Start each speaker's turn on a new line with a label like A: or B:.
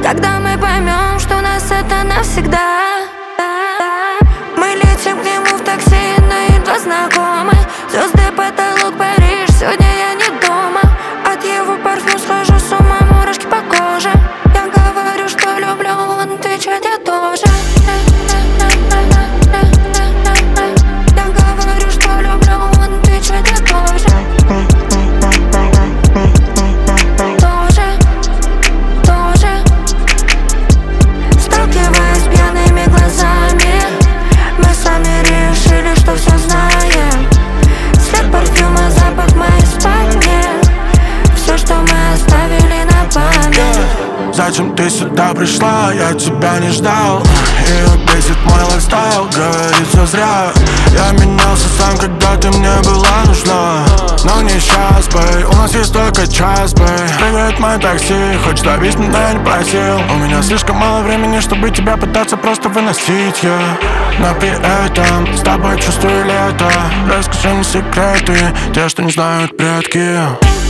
A: Когда мы поймем, что у нас это навсегда. Мы летим к нему в такси, но едва знакомы. Звезды, потолок, Париж, сегодня я не дома. От его парфюма схожу с ума, мурашки по коже. Я говорю, что люблю, он отвечает, я тоже. Я говорю, что люблю, он отвечает, я тоже. Сталкиваясь с пьяными глазами, мы сами решили, что все знаем. След парфюма, запах моей спальни, все, что мы оставили на память.
B: Зачем ты сюда пришла? Я тебя не ждал. Ее бесит мой лайфстайл, говорит, все зря. Я менялся сам, когда ты мне была нужна. Но не сейчас, бэй, у нас есть только час, бэй. Привет, мой такси, хочешь добить меня, я не просил. У меня слишком мало времени, чтобы тебя пытаться просто выносить, Но при этом с тобой чувствую лето. Расскажи мне секреты, те, что не знают предки.